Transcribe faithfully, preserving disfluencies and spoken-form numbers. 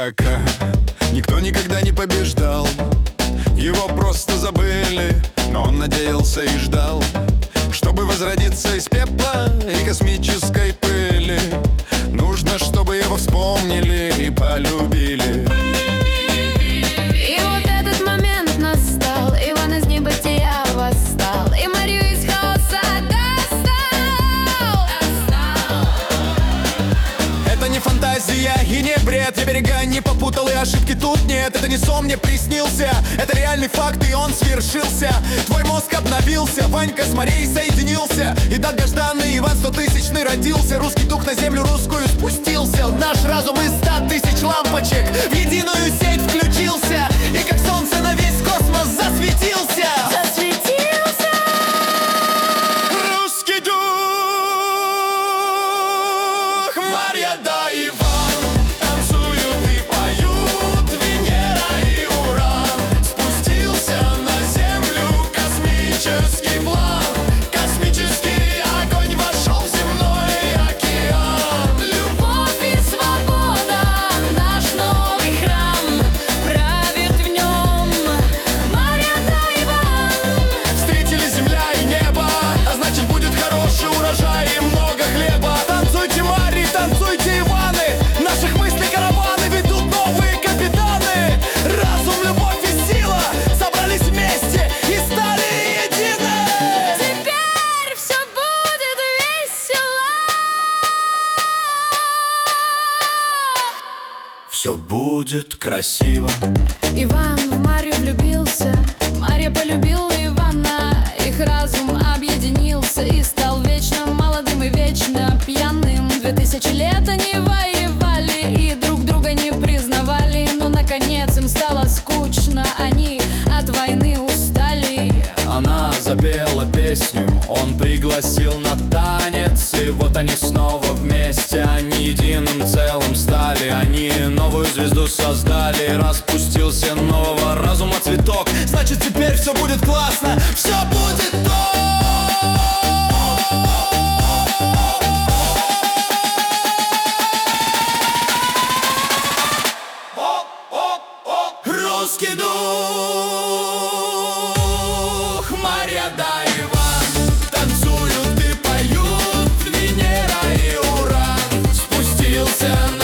врага никто никогда не побеждал. Его просто забыли, но он надеялся и ждал, чтобы возродиться из пепла и космической пыли. Нужно, чтобы его вспомнили и полюбили. И вот этот момент настал, Иван из небытия восстал, и Марию из хаоса достал. Это не фантазия и не бред, я берега не попутал, и ошибки тут нет. Это не сон мне приснился, это реальный факт, и он свершился. Твой мозг обновился, Ванька с Марией соединился, и долгожданный Иван стотысячный родился. Русский дух на землю русскую спустился, наш разум из ста тысяч лампочек в единую сеть включился, и как солнце на весь космос засветился. Засветился. Русский дух, Марья да Иван танцуют и поют, Венера и Уран. Спустился на землю космический план, космический огонь вошел в земной океан. Любовь и свобода, наш новый храм, правит в нем Марья да Иван. Встретились земля и небо, а значит будет хороший урожай и много хлеба. Танцуйте, Марьи, танцуйте, Иваны, наших мыслей караваны ведут новые капитаны. Разум, любовь и сила собрались вместе и стали едины. Теперь все будет весело. Все будет красиво. Иван в Марью влюбился, Марья полюбила Ивана. Их разум объединился и стал вечно молодым и вечно пьяным. Две тысячи лет они воевали и друг друга не признавали, но наконец им стало скучно, они от войны устали. Она запела песню, он пригласил на танец, и вот они снова вместе, они единым целым стали. Они новую звезду создали, распустился нового разума цветок. Значит, теперь все будет классно, все будет то. Русский дух, Марья да Иван танцуют и поют, Венера и Уран. Спустился на